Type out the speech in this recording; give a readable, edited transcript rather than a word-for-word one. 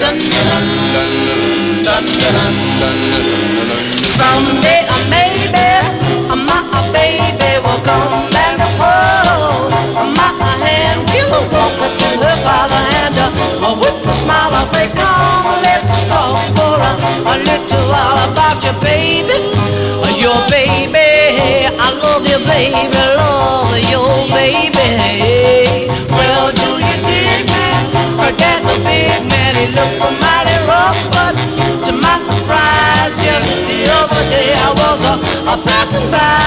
Someday, maybe, my baby will come back home. My hand give a walk to her father, and with a smile I say, come, let's talk for a little while about your baby. Your baby, I love you, baby, love your baby. Well, do you dig me? Her dad's a big man, he looks so mighty rough, but to my surprise, just the other day I was passing by.